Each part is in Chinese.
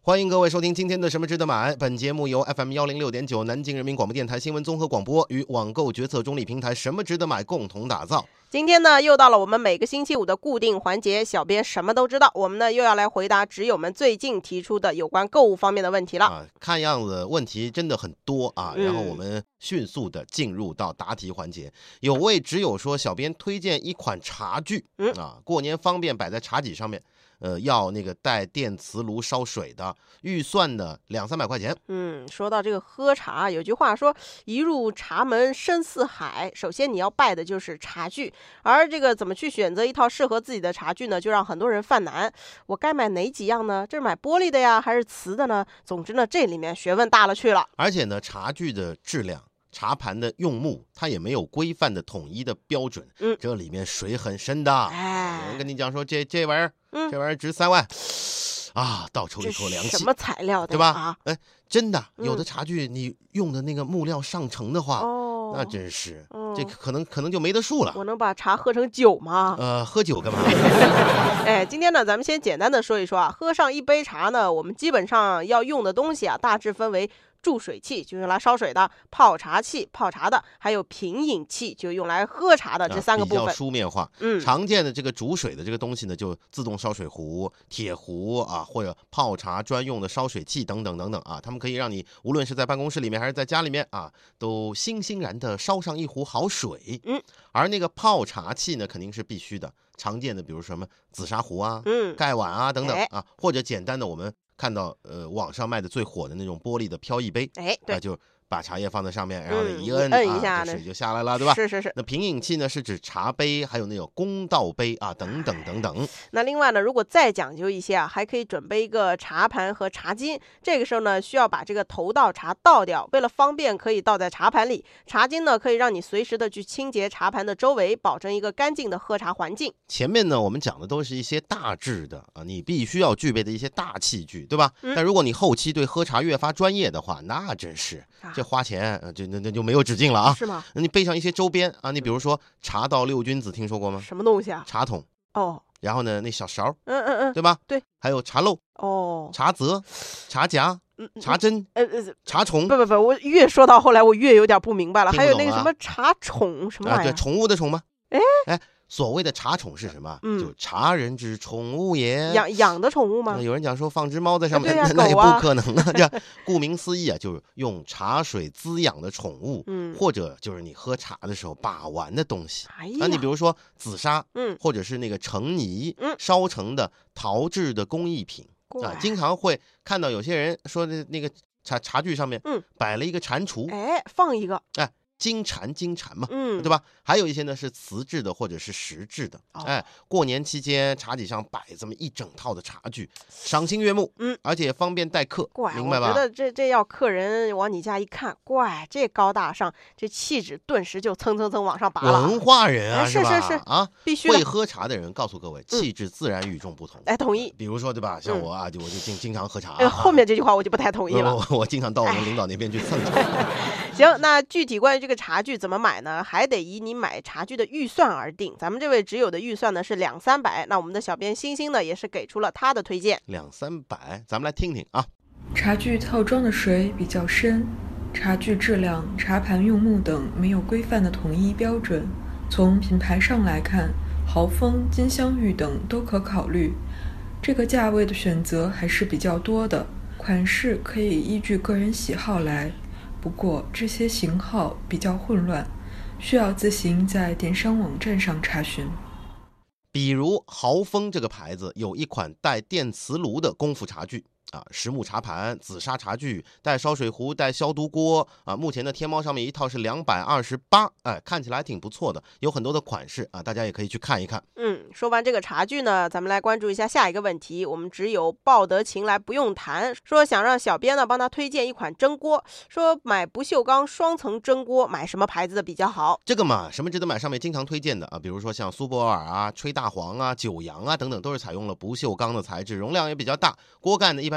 欢迎各位收听今天的什么值得买。本节目由 FM106.9 南京人民广播电台新闻综合广播与网购决策中立平台什么值得买共同打造。 今天呢，又到了我们每个星期五的固定环节，小编什么都知道。我们呢又要来回答纸友们最近提出的有关购物方面的问题了。 看样子问题真的很多啊，然后我们迅速的进入到答题环节。有位纸友说，小编推荐一款茶具，过年方便摆在茶几上面。要那个带电磁炉烧水的，预算呢200-300块钱。 说到这个喝茶，有句话说一入茶门深似海，首先你要拜的就是茶具，而这个怎么去选择一套适合自己的茶具呢，就让很多人犯难。我该买哪几样呢？这是买玻璃的呀，还是瓷的呢？总之呢，这里面学问大了去了。 而且呢，茶具的质量、茶盘的用木，它也没有规范的统一的标准。这里面水很深的。有人跟你讲说这玩意儿，这玩意儿值3万啊，倒抽一口凉气。 什么材料的， 对吧？真的，有的茶具你用的那个木料上乘的话，那真是，这可能就没得数了。 我能把茶喝成酒吗？ 喝酒干嘛？ 今天呢，咱们先简单的说一说啊，喝上一杯茶呢，我们基本上要用的东西啊，大致分为注水器，就用来烧水的；泡茶器，泡茶的；还有品饮器，就用来喝茶的。这3个部分比较书面化。常见的这个煮水的这个东西呢，就自动烧水壶、铁壶啊，或者泡茶专用的烧水器等等等等啊，它们可以让你无论是在办公室里面还是在家里面啊，都欣欣然的烧上一壶好水。而那个泡茶器呢，肯定是必须的。常见的比如什么紫砂壶啊、盖碗啊等等啊，或者简单的我们看到网上卖的最火的那种玻璃的飘逸杯，对，就把茶叶放在上面，然后一摁一下， 水就下来了，对吧？ 是。 那品饮器呢，是指茶杯，还有那种公道杯啊，等等等等。 那另外呢，如果再讲究一些啊，还可以准备一个茶盘和茶巾。这个时候呢，需要把这个头道茶倒掉，为了方便，可以倒在茶盘里。茶巾呢，可以让你随时的去清洁茶盘的周围，保证一个干净的喝茶环境。 前面呢，我们讲的都是一些大致的啊，你必须要具备的一些大器具，对吧？但如果你后期对喝茶越发专业的话，那真是这花钱那就没有止境了啊！ 是吗？ 那你备上一些周边啊，你比如说茶道六君子，听说过吗？ 什么东西啊？ 茶桶然后呢，那小勺，对吧？ 对， 还有茶漏，茶则、茶夹、茶针，茶宠。 不，我越说到后来，我越有点不明白了。还有那个什么茶宠什么玩意儿？ 对，宠物的宠吗？所谓的茶宠是什么？就茶人之宠物也。 养的宠物吗？ 有人讲说放只猫在上面， 那也不可能啊。这顾名思义啊，就是用茶水滋养的宠物，或者就是你喝茶的时候把玩的东西。你比如说紫砂，或者是那个成泥烧成的陶制的工艺品啊，经常会看到有些人说的那个茶具上面摆了一个蟾蜍， 放一个， 金蟾嘛，对吧？还有一些呢是瓷制的或者是石制的。过年期间茶几上摆这么一整套的茶具，赏心悦目，而且方便待客，明白吧？ 我觉得这要客人往你家一看，这高大上，这气质顿时就蹭往上拔了。 文化人啊， 是啊， 必须会喝茶的人告诉各位，气质自然与众不同。 同意。 比如说对吧？像我啊，我就经常喝茶。 后面这句话我就不太同意了。 我经常到我们领导那边去蹭茶。 行，那具体关于这个茶具怎么买呢？还得以你买茶具的预算而定。咱们这位只有的预算呢是200-300，那我们的小编星星呢也是给出了他的推荐。 200-300，咱们来听听啊。 茶具套装的水比较深，茶具质量、茶盘用木等没有规范的统一标准。从品牌上来看，豪丰、金镶玉等都可考虑。这个价位的选择还是比较多的，款式可以依据个人喜好来。不过这些型号比较混乱，需要自行在电商网站上查询。 比如豪丰这个牌子有一款带电磁炉的功夫茶具实木茶盘、紫砂茶具，带烧水壶、带消毒锅目前的天猫上面一套是228，看起来还挺不错的，有很多的款式大家也可以去看一看。 说完这个茶具呢，咱们来关注一下下一个问题。我们只有抱得情来不用谈，说想让小编呢帮他推荐一款蒸锅，说买不锈钢双层蒸锅买什么牌子的比较好？ 这个嘛，什么值得买上面经常推荐的比如说像苏泊尔吹大黄九阳等等，都是采用了不锈钢的材质，容量也比较大，锅盖呢一般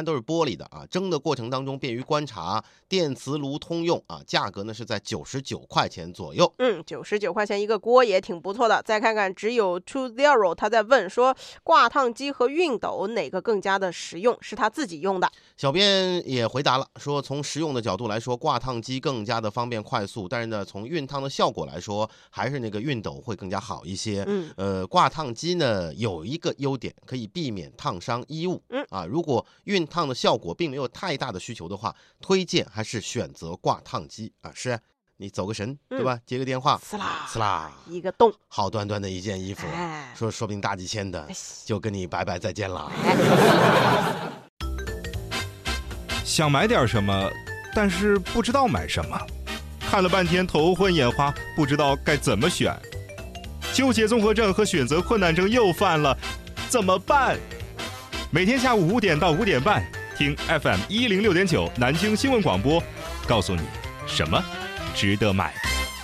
都是玻璃的啊，蒸的过程当中便于观察，电磁炉通用啊，价格呢是在99块钱左右。 99块钱一个锅也挺不错的。再看看只有 20， 他在问说挂烫机和熨斗哪个更加的实用，是他自己用的。 小编也回答了，说从实用的角度来说，挂烫机更加的方便快速，但是呢，从熨烫的效果来说，还是那个熨斗会更加好一些。挂烫机呢有一个优点，可以避免烫伤衣物。如果熨烫的效果并没有太大的需求的话，推荐还是选择挂烫机啊。是你走个神，对吧？接个电话， 呲啦呲啦， 一个洞， 好端端的一件衣服，说不定大几千的，就跟你拜拜再见了。 想买点什么，但是不知道买什么，看了半天头昏眼花，不知道该怎么选，纠结综合症和选择困难症又犯了，怎么办？每天下午5点到5点半，听 FM 106.9南京新闻广播，告诉你什么值得买。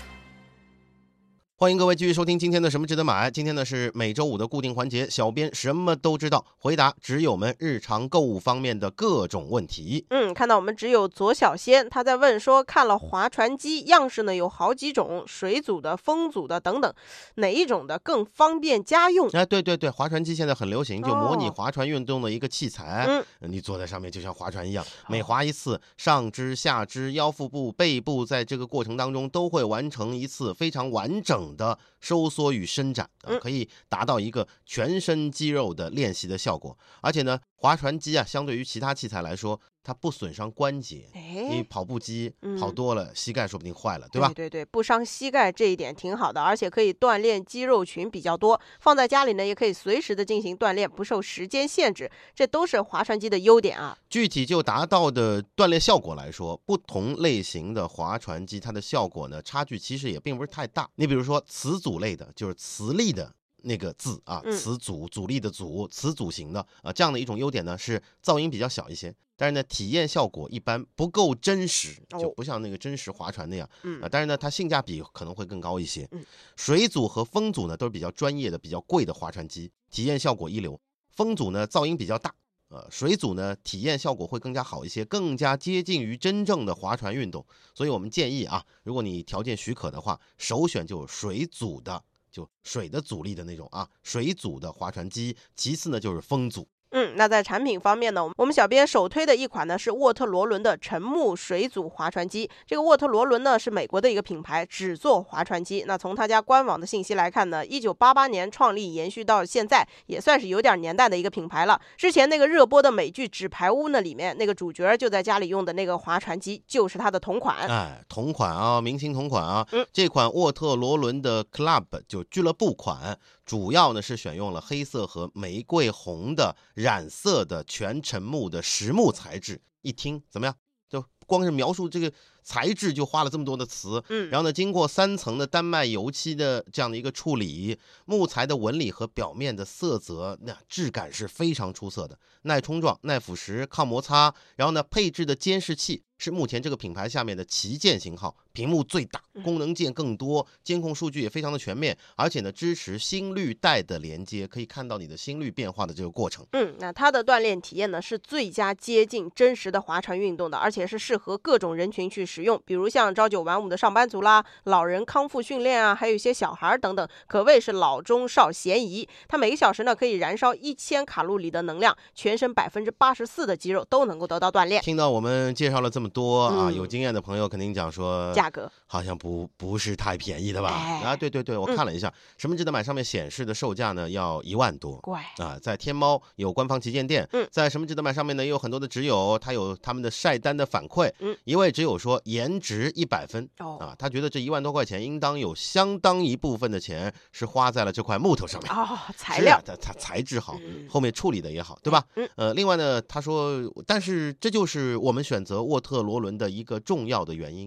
欢迎各位继续收听今天的什么值得买。今天呢是每周五的固定环节，小编什么都知道，回答挚友们日常购物方面的各种问题。 看到我们挚友左小仙，他在问说，看了划船机样式呢有好几种，水组的、风组的等等，哪一种的更方便家用？ 对，划船机现在很流行，就模拟划船运动的一个器材。你坐在上面就像划船一样，每划一次，上肢、下肢、腰腹部、背部在这个过程当中都会完成一次非常完整的收缩与伸展，可以达到一个全身肌肉的练习的效果。而且呢，划船机啊，相对于其他器材来说，它不损伤关节。你跑步机跑多了，膝盖说不定坏了，对吧？ 对，不伤膝盖这一点挺好的，而且可以锻炼肌肉群比较多，放在家里呢也可以随时的进行锻炼，不受时间限制，这都是划船机的优点啊。 具体就达到的锻炼效果来说，不同类型的划船机它的效果呢差距其实也并不是太大。你比如说磁阻类的，就是磁力的那个字啊，磁阻，阻力的阻，磁阻型的啊，这样的一种优点呢是噪音比较小一些，但是呢体验效果一般不够真实，就不像那个真实划船那样。但是呢它性价比可能会更高一些。水组和风组呢都是比较专业的、比较贵的划船机，体验效果一流。风组呢噪音比较大，水组呢体验效果会更加好一些，更加接近于真正的划船运动。所以我们建议啊，如果你条件许可的话，首选就是水组的，就水的阻力的那种啊，水组的划船机。其次呢就是风组。 那在产品方面呢，我们小编首推的一款呢是沃特罗伦的沉木水组划船机。这个沃特罗伦呢是美国的一个品牌，只做划船机。那从他家官网的信息来看呢，1988年创立，延续到现在，也算是有点年代的一个品牌了。之前那个热播的美剧《纸牌屋》呢，里面那个主角就在家里用的那个划船机，就是它的同款。 同款啊，明星同款啊。这款沃特罗伦的 Club 就俱乐部款，主要呢是选用了黑色和玫瑰红的染色的全沉木的实木材质。一听怎么样？就光是描述这个材质就花了这么多的词。然后呢，经过3层的丹麦油漆的这样的一个处理，木材的纹理和表面的色泽，那质感是非常出色的，耐冲撞、耐腐蚀、抗摩擦。然后呢，配置的监视器是目前这个品牌下面的旗舰型号，屏幕最大，功能键更多，监控数据也非常的全面，而且呢支持心率带的连接，可以看到你的心率变化的这个过程。 那它的锻炼体验呢是最佳接近真实的划船运动的，而且是适合各种人群去使用，比如像朝9晚5的上班族啦，老人康复训练啊，还有一些小孩等等，可谓是老中少咸宜。它每个小时呢可以燃烧1000卡路里的能量，全身84%的肌肉都能够得到锻炼。 听到我们介绍了这么多啊，有经验的朋友肯定讲说价格好像不是太便宜的吧？对，我看了一下，什么值得买上面显示的售价呢要1万多。 怪啊，在天猫有官方旗舰店，在什么值得买上面呢也有很多的挚友，他有他们的晒单的反馈。一位挚友说颜值100分啊，他觉得这1万多块钱应当有相当一部分的钱是花在了这块木头上面。 材料它材质好，后面处理的也好，对吧？另外呢，他说，但是这就是我们选择沃特罗伦的一个重要的原因。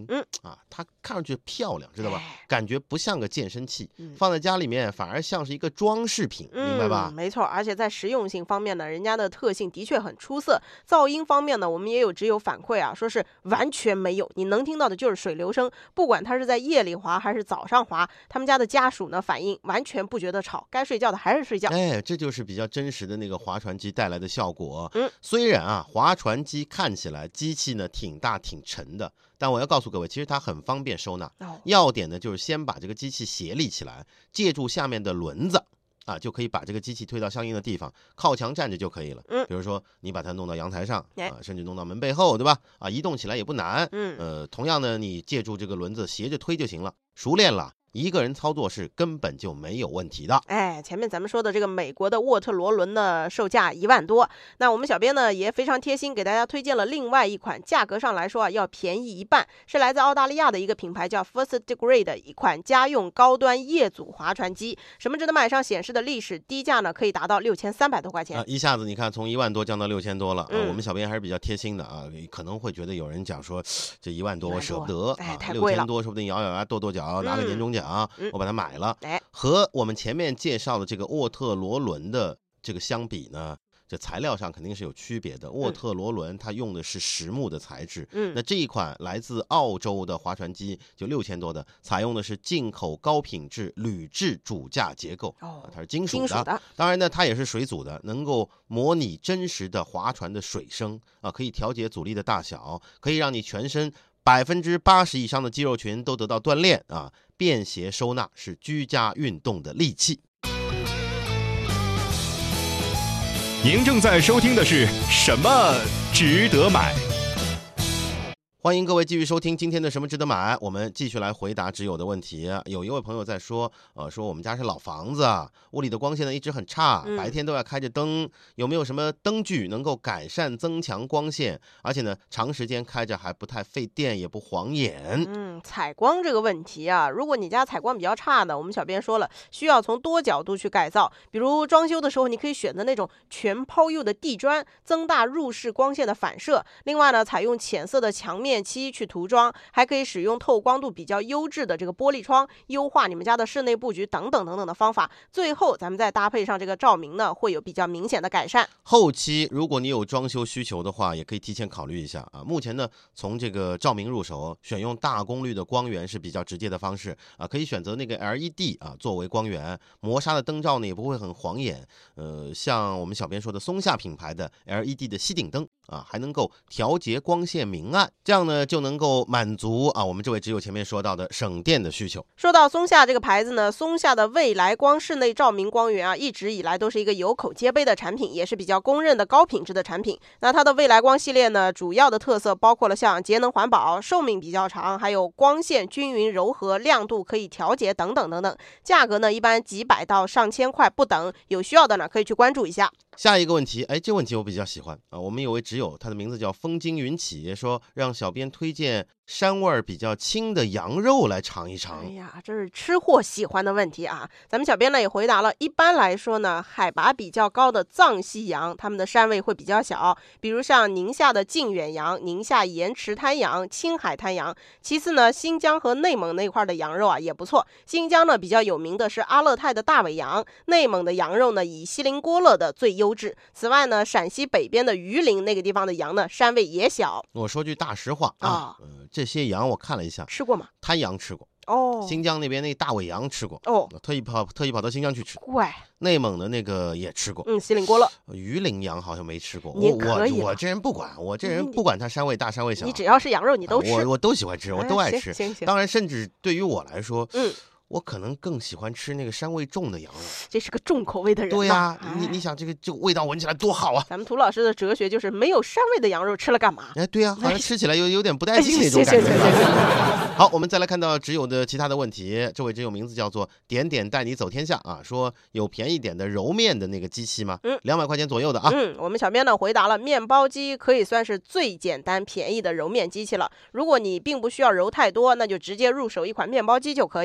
啊，它看上去漂亮，知道吧？ 哎感觉不像个健身器，放在家里面反而像是一个装饰品，明白吧？ 没错，而且在实用性方面呢，人家的特性的确很出色。噪音方面呢，我们也有只有反馈啊，说是完全没有，你能听到的就是水流声，不管它是在夜里滑还是早上滑，他们家的家属呢反映完全不觉得吵，该睡觉的还是睡觉。 哎，这就是比较真实的那个划船机带来的效果。虽然啊，划船机看起来机器呢挺大挺沉的，但我要告诉各位，其实它很方便收纳。要点呢就是先把这个机器斜立起来，借助下面的轮子啊，就可以把这个机器推到相应的地方，靠墙站着就可以了。比如说你把它弄到阳台上啊，甚至弄到门背后，对吧？啊，移动起来也不难。同样呢，你借助这个轮子斜着推就行了，熟练了。一个人操作是根本就没有问题的。 哎，前面咱们说的这个美国的沃特罗轮的售价1万多，那我们小编呢也非常贴心，给大家推荐了另外一款，价格上来说啊要便宜一半，是来自澳大利亚的一个品牌叫 First Degree 的一款家用高端业组划船机。什么值得买上显示的历史低价呢？可以达到6300多块钱。 一下子你看从1万多降到6000多了。我们小编还是比较贴心的啊，可能会觉得有人讲说这1万多我舍不得啊， 太贵了， 6000多说不定咬咬牙跺跺脚拿个年终奖，我把它买了。和我们前面介绍的这个沃特罗伦的这个相比呢，这材料上肯定是有区别的。沃特罗伦它用的是实木的材质，那这一款来自澳洲的划船机就6000多的，采用的是进口高品质铝制主架结构，它是金属的。当然呢，它也是水阻的，能够模拟真实的划船的水声啊，可以调节阻力的大小，可以让你全身80%以上的肌肉群都得到锻炼啊！便携收纳是居家运动的利器。 您正在收听的是什么值得买？ 欢迎各位继续收听今天的什么值得买，我们继续来回答只有的问题。有一位朋友在说，说我们家是老房子，屋里的光线呢一直很差，白天都要开着灯，有没有什么灯具能够改善增强光线，而且呢长时间开着还不太费电也不晃眼？ 采光这个问题啊，如果你家采光比较差的，我们小编说了，需要从多角度去改造。比如装修的时候，你可以选择那种全抛釉的地砖，增大入室光线的反射。另外呢，采用浅色的墙面漆去涂装，还可以使用透光度比较优质的这个玻璃窗，优化你们家的室内布局等等等等的方法。最后咱们再搭配上这个照明呢，会有比较明显的改善。 后期如果你有装修需求的话，也可以提前考虑一下啊。目前呢，从这个照明入手，选用大功率的光源是比较直接的方式啊。可以选择那个 LED 啊作为光源，磨砂的灯罩呢也不会很晃眼。像我们小编说的松下品牌的 LED 的吸顶灯啊，还能够调节光线明暗，这样呢就能够满足啊我们这位只有前面说到的省电的需求。 说到松下这个牌子呢，松下的未来光室内照明光源啊，一直以来都是一个有口皆碑的产品，也是比较公认的高品质的产品。那它的未来光系列呢，主要的特色包括了像节能环保、寿命比较长，还有光线均匀柔和、亮度可以调节等等等等。价格呢一般几百到上千块不等，有需要的呢可以去关注一下。 下一个问题，这问题我比较喜欢啊。我们有位挚友，他的名字叫风经云起，说让小编推荐膻味比较轻的羊肉来尝一尝。 哎呀，这是吃货喜欢的问题啊。咱们小编呢也回答了，一般来说呢，海拔比较高的藏西羊，它们的膻味会比较小，比如像宁夏的靖远羊、宁夏盐池滩羊、青海滩羊。其次呢，新疆和内蒙那块的羊肉啊也不错。新疆呢比较有名的是阿勒泰的大尾羊，内蒙的羊肉呢以锡林郭勒的最优质。此外呢，陕西北边的榆林那个地方的羊呢，膻味也小。 我说句大实话啊，这些羊我看了一下， 吃过吗？ 滩羊吃过。新疆那边那大尾羊吃过。特意跑到新疆去吃。 怪。 内蒙的那个也吃过。 锡林郭勒。 榆林羊好像没吃过。 我这人不管，不管它膻味大膻味小。 你只要是羊肉你都吃。 我都喜欢吃，我都爱吃。 行。 当然，甚至对于我来说，我可能更喜欢吃那个膻味重的羊肉。 这是个重口味的人。 对呀，你想这个味道闻起来多好啊！ 咱们涂老师的哲学就是没有膻味的羊肉吃了干嘛？ 对呀，好像吃起来有点不带劲那种感觉。好，我们再来看到只有的其他的问题。这位只有名字叫做点点带你走天下啊，说有便宜点的揉面的那个机器吗？200块钱左右的啊。 我们小编呢回答了，面包机可以算是最简单便宜的揉面机器了。如果你并不需要揉太多，那就直接入手一款面包机就可以了。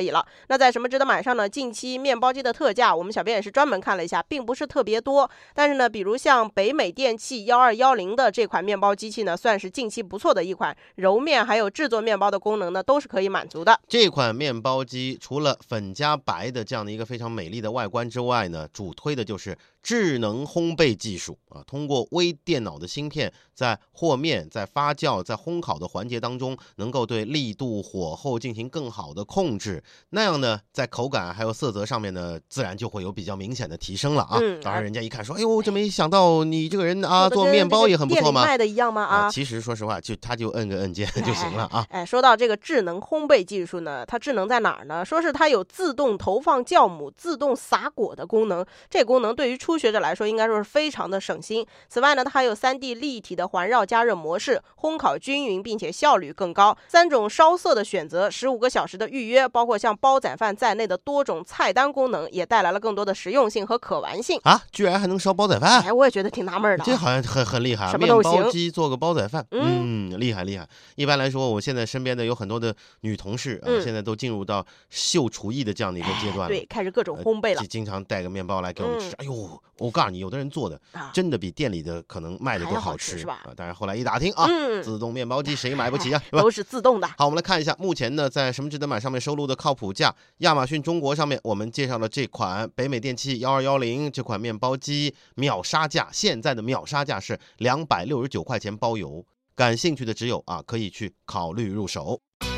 那在什么值得买上呢？近期面包机的特价，我们小编也是专门看了一下，并不是特别多。但是呢，比如像北美电器1210的这款面包机器呢，算是近期不错的一款，揉面还有制作面包的功能呢，都是可以满足的。 这款面包机除了粉加白的这样的一个非常美丽的外观之外呢，主推的就是智能烘焙技术啊，通过微电脑的芯片，在和面、在发酵、在烘烤的环节当中，能够对力度、火候进行更好的控制。那样呢，在口感还有色泽上面呢，自然就会有比较明显的提升了啊。当然，人家一看说，哎呦，这没想到你这个人啊，做面包也很不错嘛。 卖的一样吗？啊， 其实说实话，他就摁个按键就行了啊。 说到这个智能烘焙技术呢，它智能在哪儿呢？说是它有自动投放酵母、自动撒果的功能。这功能对于初学者来说，应该说是非常的省心。此外呢，它还有3D 立体的环绕加热模式，烘烤均匀，并且效率更高。3种烧色的选择，15个小时的预约，包括像煲仔饭在内的多种菜单功能，也带来了更多的实用性和可玩性啊！居然还能烧煲仔饭？ 我也觉得挺纳闷的。 这好像很厉害， 什么都行。 面包机做个煲仔饭，厉害。一般来说，我现在身边的有很多的女同事啊，现在都进入到秀厨艺的这样的一个阶段了。 对，开始各种烘焙了。 经常带个面包来给我们吃。哎呦，我告诉你，有的人做的真的比店里的可能卖的都好吃， 是吧？ 但是后来一打听啊，自动面包机谁买不起啊？ 都是自动的。 好，我们来看一下，目前呢，在什么值得买上面收录的靠谱价，亚马逊中国上面我们介绍了这款北美电器1210这款面包机秒杀价，现在的秒杀价是269块钱包邮。感兴趣的只有可以去考虑入手。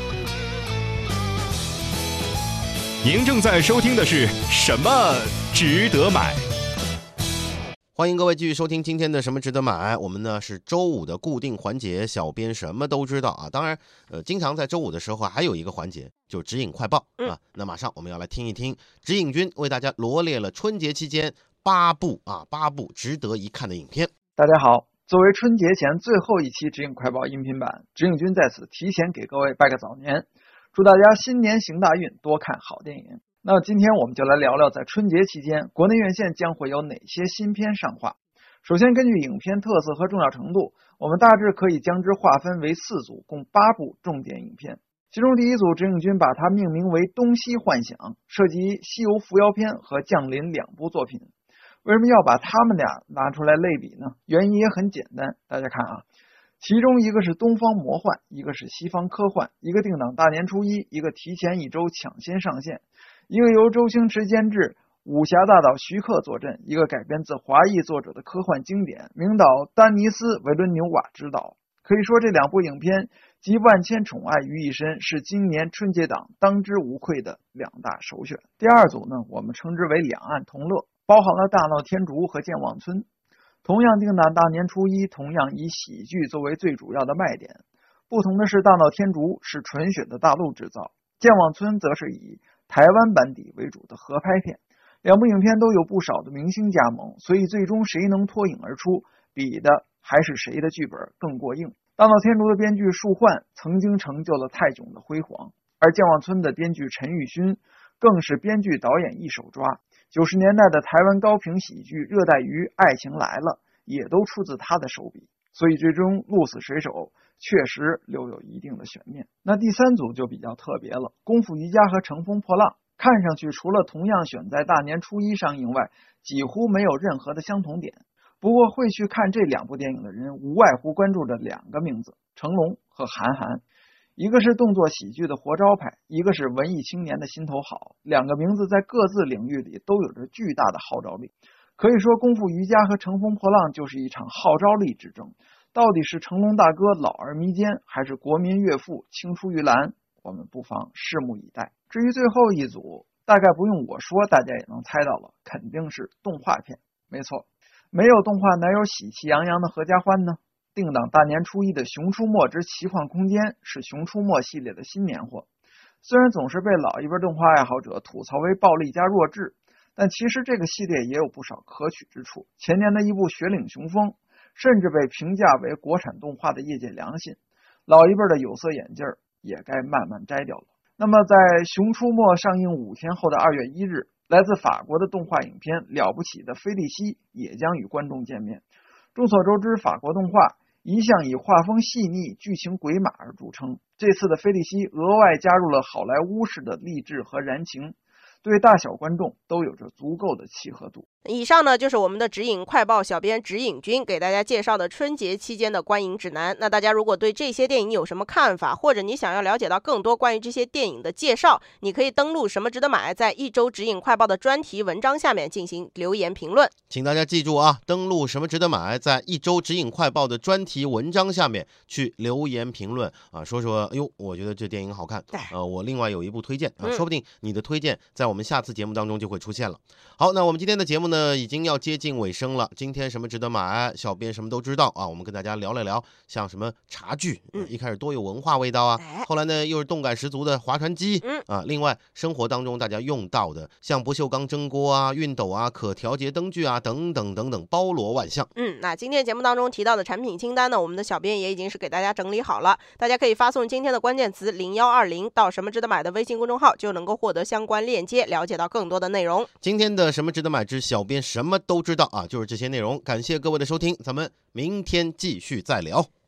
您正在收听的是什么值得买？ 欢迎各位继续收听今天的什么值得买。我们呢是周五的固定环节，小编什么都知道啊。当然，经常在周五的时候还有一个环节，就是指引快报啊。那马上我们要来听一听指引君为大家罗列了春节期间8部值得一看的影片。 大家好。作为春节前最后一期指引快报音频版，指引君在此提前给各位拜个早年，祝大家新年行大运，多看好电影。那今天我们就来聊聊在春节期间国内院线将会有哪些新片上画。首先根据影片特色和重要程度，我们大致可以将之划分为4组，共8部重点影片。其中第一组指引君把它命名为东西幻想，涉及西游伏妖篇和降临2部作品。为什么要把他们俩拿出来类比呢？原因也很简单，大家看啊，其中一个是东方魔幻，一个是西方科幻，一个定档大年初一，一个提前1周抢先上线，一个由周星驰监制，武侠大导徐克坐镇，一个改编自华裔作者的科幻经典，名导丹尼斯·维伦纽瓦执导。可以说这2部影片集万千宠爱于一身，是今年春节档当之无愧的2大首选。第二组呢，我们称之为两岸同乐，包含了大闹天竺和健忘村，同样定档大年初一，同样以喜剧作为最主要的卖点。不同的是，大闹天竺是纯血的大陆制造，健忘村则是以台湾班底为主的合拍片。2部影片都有不少的明星加盟，所以最终谁能脱颖而出，比的还是谁的剧本更过硬。大闹天竺的编剧树焕曾经成就了泰囧的辉煌，而健忘村的编剧陈玉勋更是编剧导演一手抓。90年代的台湾高频喜剧《热带鱼爱情来了》也都出自他的手笔，所以最终鹿死谁手确实留有一定的悬念。那第3组就比较特别了，功夫瑜伽和乘风破浪，看上去除了同样选在大年初一上映外，几乎没有任何的相同点。不过会去看这2部电影的人，无外乎关注着2个名字，成龙和韩寒。一个是动作喜剧的活招牌，一个是文艺青年的心头好，2个名字在各自领域里都有着巨大的号召力。可以说功夫瑜伽和乘风破浪就是一场号召力之争，到底是成龙大哥老而弥坚，还是国民岳父青出于蓝，我们不妨拭目以待。至于最后一组，大概不用我说，大家也能猜到了，肯定是动画片。没错，没有动画哪有喜气洋洋的合家欢呢？定档大年初一的《熊出没之奇幻空间》是熊出没系列的新年货，虽然总是被老一辈动画爱好者吐槽为暴力加弱智，但其实这个系列也有不少可取之处。前年的一部《雪岭雄风》甚至被评价为国产动画的业界良心，老一辈的有色眼镜也该慢慢摘掉了。那么在《熊出没》上映5天后的2月1日，来自法国的动画影片《了不起的菲利西》也将与观众见面。众所周知，法国动画一向以画风细腻、剧情鬼马而著称。这次的菲利西额外加入了好莱坞式的励志和燃情，对大小观众都有着足够的契合度。 以上呢就是我们的指引快报小编指引君给大家介绍的春节期间的观影指南。那大家如果对这些电影有什么看法，或者你想要了解到更多关于这些电影的介绍，你可以登录什么值得买，在一周指引快报的专题文章下面进行留言评论。 请大家记住啊，登录什么值得买，在一周指引快报的专题文章下面去留言评论啊，说说哎呦，我觉得这电影好看，我另外有一部推荐啊，说不定你的推荐在我们下次节目当中就会出现了。好，那我们今天的节目呢已经要接近尾声了。今天什么值得买，小编什么都知道啊。我们跟大家聊了聊，像什么茶具，一开始多有文化味道啊，后来呢又是动感十足的划船机啊。另外生活当中大家用到的，像不锈钢蒸锅啊、熨斗啊、可调节灯具啊等等等等，包罗万象。 那今天节目当中提到的产品清单呢，我们的小编也已经是给大家整理好了，大家可以发送今天的关键词0120到什么值得买的微信公众号，就能够获得相关链接，了解到更多的内容。 今天的什么值得买之小编什么都知道啊，就是这些内容。感谢各位的收听，咱们明天继续再聊。